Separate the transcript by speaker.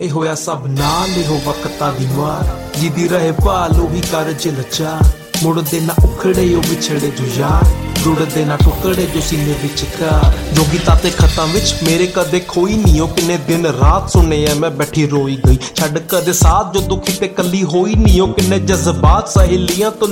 Speaker 1: ਇਹ ਹੋਇਆ ਸਭ ਨਾਲ ਇਹੋ ਵਕਤਾਂ ਦੀ ਮਾਰ, ਜਿਹਦੀ ਰਹੇ ਭਾਲ ਉਹੀ ਕਰ ਜਿਲਚਾ, ਮੁੜਦੇ ਨਾ ਉਖੜੇ ਉਹ ਵਿਛੜੇ ਜੋ ਯਾਰ, ਜੁੜਦੇ ਨਾ ਟੁਕੜੇ ਜੋ ਸੀਨੇ ਵਿਚਕਾਰ। ਜੋਗੀ ਤਾਤੇ ਖਤਾਂ ਵਿੱਚ ਮੇਰੇ ਕਦੇ ਖੋਈ ਨਹੀਂ, ਉਹ ਕਿੰਨੇ ਦਿਨ ਰਾਤ ਸੁਣੇ ਐ ਮੈਂ ਬੈਠੀ ਰੋਈ ਗਈ, ਛੱਡ ਕਦੇ ਸਾਥ ਜੋ ਦੁਖੀ ਤੇ ਕੱਲੀ ਹੋਈ ਨਹੀਂ, ਉਹ ਕਿੰਨੇ ਜਜ਼ਬਾਤ ਸਹੇਲੀਆਂ ਤੋਂ